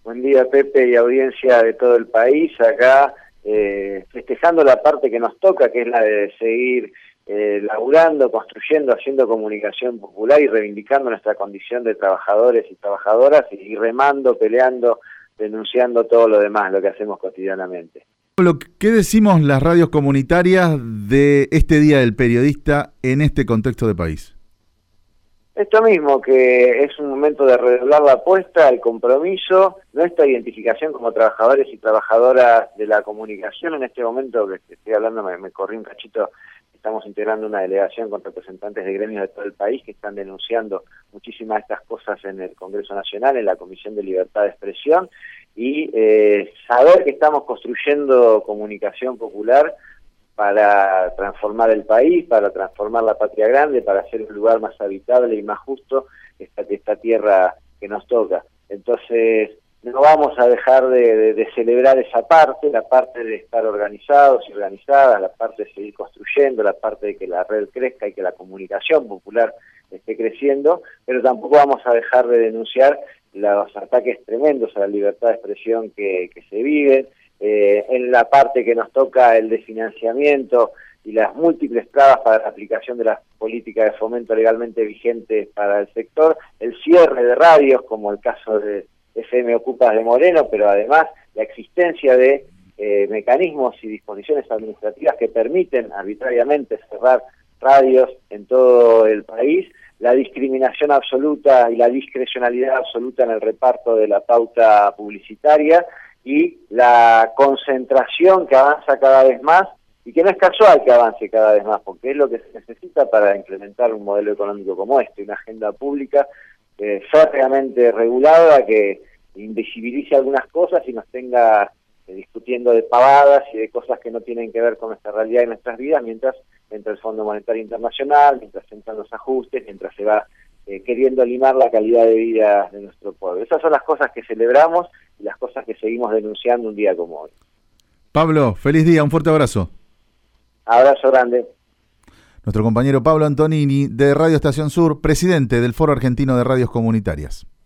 Buen día, Pepe, y audiencia de todo el país. Acá festejando la parte que nos toca, que es la de seguir laburando, construyendo, haciendo comunicación popular y reivindicando nuestra condición de trabajadores y trabajadoras y remando, peleando, denunciando todo lo demás, lo que hacemos cotidianamente. ¿Qué decimos las radios comunitarias de este Día del Periodista en este contexto de país? Esto mismo, que es un momento de redoblar la apuesta, el compromiso, nuestra identificación como trabajadores y trabajadoras de la comunicación. En este momento que estoy hablando, me corrí un cachito, estamos integrando una delegación con representantes de gremios de todo el país que están denunciando muchísimas de estas cosas en el Congreso Nacional, en la Comisión de Libertad de Expresión, y saber que estamos construyendo comunicación popular para transformar el país, para transformar la patria grande, para hacer un lugar más habitable y más justo esta tierra que nos toca. Entonces, no vamos a dejar de celebrar esa parte, la parte de estar organizados y organizadas, la parte de seguir construyendo, la parte de que la red crezca y que la comunicación popular esté creciendo, pero tampoco vamos a dejar de denunciar los ataques tremendos a la libertad de expresión que se viven, en la parte que nos toca el de financiamiento y las múltiples trabas para la aplicación de las políticas de fomento legalmente vigentes para el sector, el cierre de radios, como el caso de FM Ocupas de Moreno, pero además la existencia de mecanismos y disposiciones administrativas que permiten arbitrariamente cerrar radios en todo el país, la discriminación absoluta y la discrecionalidad absoluta en el reparto de la pauta publicitaria, y la concentración que avanza cada vez más, y que no es casual que avance cada vez más, porque es lo que se necesita para implementar un modelo económico como este, una agenda pública férreamente regulada que invisibilice algunas cosas y nos tenga discutiendo de pavadas y de cosas que no tienen que ver con nuestra realidad y nuestras vidas, mientras entra el Fondo Monetario Internacional, mientras entran los ajustes, mientras se va queriendo limar la calidad de vida de nuestro pueblo. Esas son las cosas que celebramos y las cosas que seguimos denunciando un día como hoy. Pablo, feliz día, un fuerte abrazo. Abrazo grande. Nuestro compañero Pablo Antonini de Radio Estación Sur, presidente del Foro Argentino de Radios Comunitarias.